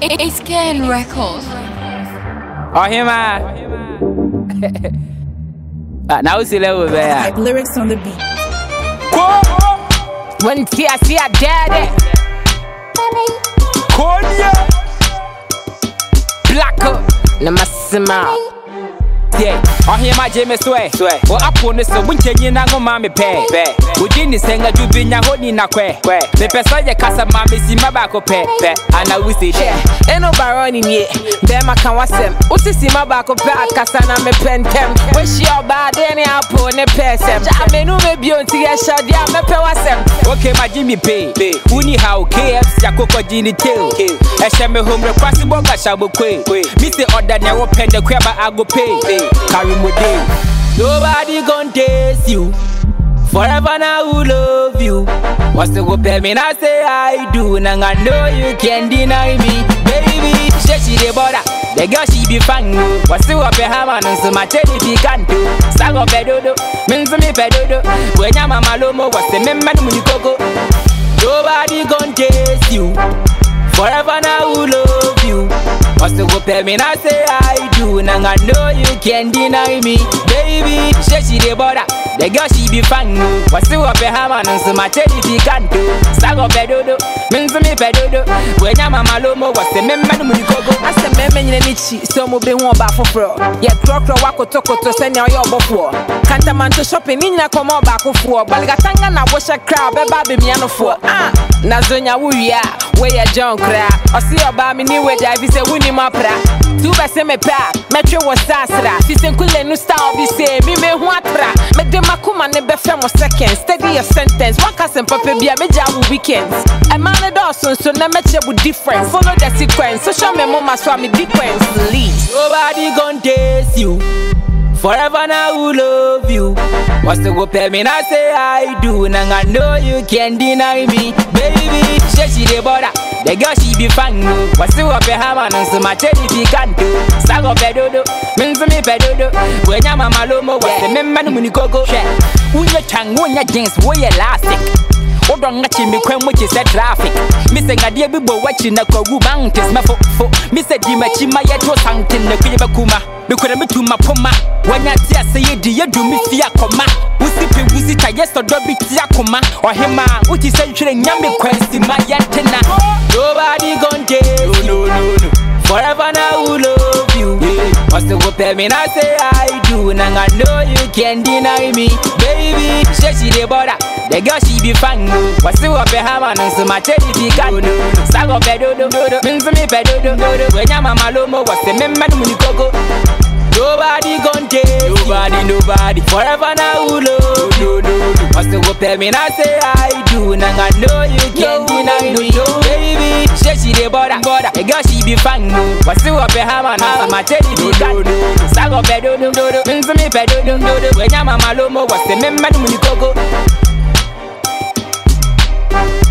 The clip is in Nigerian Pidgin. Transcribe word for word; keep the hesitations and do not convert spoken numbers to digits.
It's Ken Records. Oh, him, man. Now we see level there. Like lyrics on the beat. When see I see I daddy. Konya. Black up. Namasima. Yeah, oh here my James swear. Swear. Well up on this winter you na go mama pay. Pay. We didn't sing a jubinya honi na kwe. Kwe. The person ya kasa mama si mabako pay. Pay. And I will say yeah. Ain't no baron in ye. Bema can wasem. Uti si mabako pay kasa na me pentem. We she your bad any apple ne pesem. Jame no me bionti ya shadia me pe wasem. Okay my Jimmy pay. Pay. Uni how K F C ya koko jini tail. E she me home request bonga shabo kwe. Me say order na wo pen the kwe ba I go pay. Carry my day. Nobody gon' taste you. Forever now who love you. What's the go pay me? I say I do. Now I know you can't deny me. Baby, she she the border. The girl she be fine. What's the go pay hammer? And so my teddy be can't do. Sago pedodo. Means me pedodo. When ya mama lomo. What's the member when you go? Nobody gon' taste you. Forever now who love you. What's the go pay me? I say I do. Now I know you can't deny me. Baby, she she the border. The girl she be fine. What's the go pay hammer? And so my teddy be can't do. Sago pedodo. Means me pedodo. When ya mama lomo. What's the member when you go? I said member in the nichi. So mo be one back for pro. Yeah, croc croc wako toko to send your your before. Can't a man to shopping in ya come on back for. Balgatanga na wash a crowd. Be baby me ano for. Ah, Nazonya wuya. Where ya junk cry. I see about me new way. I be say winning. Two best me pa, metro was sasra. Si senkule no style be say me me huatra. Me de makuma ne be femo seconds. Steady your sentence. One cousin papa be a meja weekends. A man a dawson so na meche with difference. Follow the sequence. So show me mama so me sequence. Please. Nobody gon' taste you. Forever now who love you. What's the go pay me? I say I do. Now I know you can't deny me. Baby, she she the border. The girl she be fine. What's the go pay hammer? And so my teddy be can't do. Sago pedodo. Means me pedodo. When ya mama lomo. What's the member when you go go? When you chang, when you jeans, when you elastic. Hold on, watching me when which is a traffic. Missing a dear people watching a Kogu mountains. My foot, Mister Dimachi, my yet was hunting the Kibakuma. Because I'm to my poma. When I say you do me fear coma. We sleep in visit a yes or dobby tiakoma. Or him, which is century yammy quest in my antenna. Nobody gon' taste. No, no, no, no. Forever now who love you. What's the go pay me? I say I do. Now I know you can't deny me. Baby, she she the border. The girl she be fine. What's the go pay hammer? And so my teddy be can't do. Sago pedodo. Means me pedodo. When ya mama lomo. What's the member when you go go? Nobody gon' taste. Nobody, nobody. Forever now who love you. No, no, no. What's the go pay me? I say I do. Now I know you can't deny me. Baby, she she the border. The girl she be fine. What's the go pay hammer? And so my teddy be can't do. Sago pedodo. Means me pedodo. When ya mama lomo. What's the member when you go go?